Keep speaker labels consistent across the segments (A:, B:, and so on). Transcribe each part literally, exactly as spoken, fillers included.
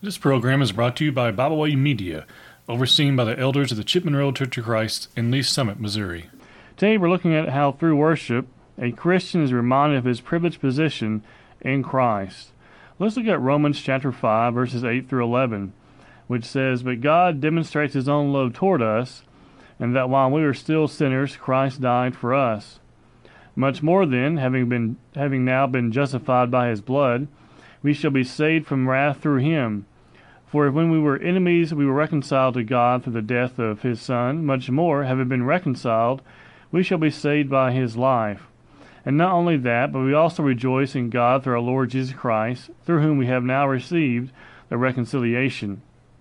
A: This program is brought to you by Bible Way Media, overseen by the elders of the Chipman Road Church of Christ in Lee Summit, Missouri.
B: Today we're looking at how through worship, a Christian is reminded of his privileged position in Christ. Let's look at Romans chapter five, verses eight through eleven, which says, "But God demonstrates his own love toward us, and that while we were still sinners, Christ died for us. Much more then, having been having now been justified by his blood, we shall be saved from wrath through him. For if when we were enemies we were reconciled to God through the death of his Son, much more, having been reconciled, we shall be saved by his life. And not only that, but we also rejoice in God through our Lord Jesus Christ, through whom we have now received the reconciliation."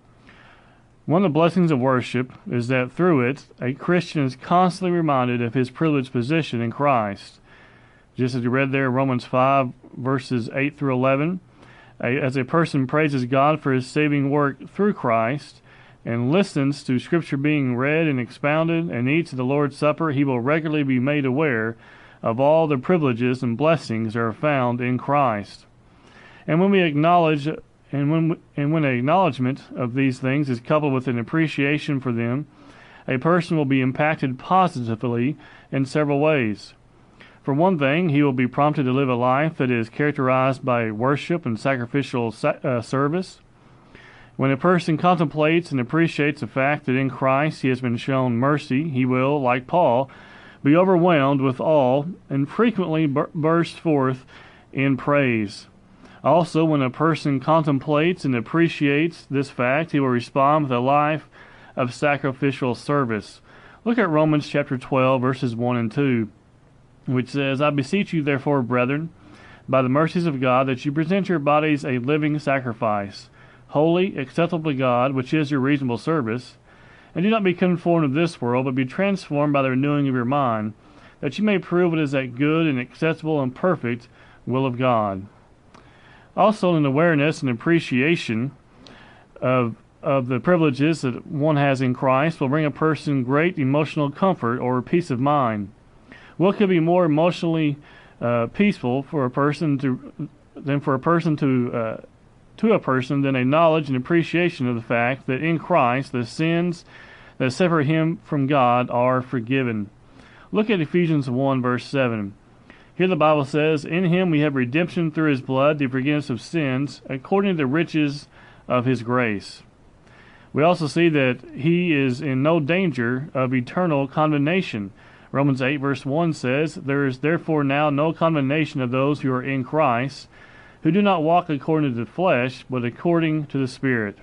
B: One of the blessings of worship is that through it, a Christian is constantly reminded of his privileged position in Christ. Just as we read there in Romans five, verses eight through eleven, as a person praises God for his saving work through Christ and listens to Scripture being read and expounded and eats the Lord's Supper, he will regularly be made aware of all the privileges and blessings that are found in Christ. And when we acknowledge, and when and when an acknowledgement of these things is coupled with an appreciation for them, a person will be impacted positively in several ways. For one thing, he will be prompted to live a life that is characterized by worship and sacrificial sa- uh, service. When a person contemplates and appreciates the fact that in Christ he has been shown mercy, he will, like Paul, be overwhelmed with awe and frequently bur- burst forth in praise. Also, when a person contemplates and appreciates this fact, he will respond with a life of sacrificial service. Look at Romans chapter twelve, verses one and two. Which says, "I beseech you, therefore, brethren, by the mercies of God, that you present your bodies a living sacrifice, holy, acceptable to God, which is your reasonable service. And do not be conformed to this world, but be transformed by the renewing of your mind, that you may prove what is that good and acceptable and perfect will of God." Also, an awareness and appreciation of of the privileges that one has in Christ will bring a person great emotional comfort or peace of mind. What could be more emotionally uh, peaceful for a person to than for a person to uh, to a person than a knowledge and appreciation of the fact that in Christ the sins that separate him from God are forgiven. Look at Ephesians one, verse seven. Here the Bible says, "In him we have redemption through his blood, the forgiveness of sins, according to the riches of his grace." We also see that he is in no danger of eternal condemnation. Romans eight, verse one says, "There is therefore now no condemnation of those who are in Christ, who do not walk according to the flesh, but according to the Spirit."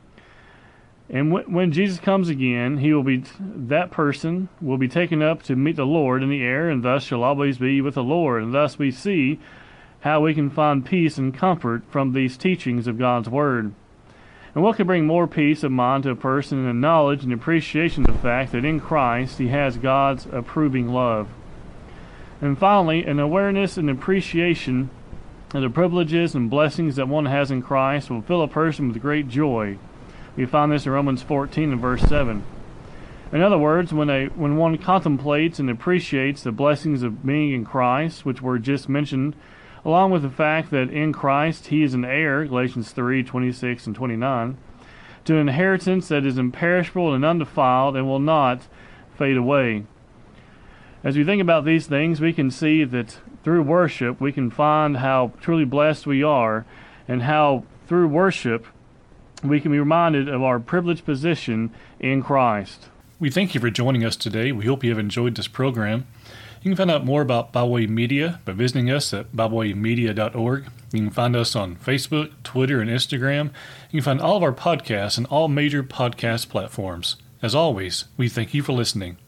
B: And when Jesus comes again, he will be that person will be taken up to meet the Lord in the air, and thus shall always be with the Lord. And thus we see how we can find peace and comfort from these teachings of God's Word. And what can bring more peace of mind to a person than the knowledge and appreciation of the fact that in Christ he has God's approving love? And finally, an awareness and appreciation of the privileges and blessings that one has in Christ will fill a person with great joy. We find this in Romans fourteen and verse seven. In other words, when a when one contemplates and appreciates the blessings of being in Christ, which were just mentioned, along with the fact that in Christ he is an heir, Galatians three, twenty-six and twenty-nine, to an inheritance that is imperishable and undefiled and will not fade away. As we think about these things, we can see that through worship we can find how truly blessed we are, and how through worship we can be reminded of our privileged position in Christ.
A: We thank you for joining us today. We hope you have enjoyed this program. You can find out more about Bible Way Media by visiting us at bible way media dot org. You can find us on Facebook, Twitter, and Instagram. You can find all of our podcasts on all major podcast platforms. As always, we thank you for listening.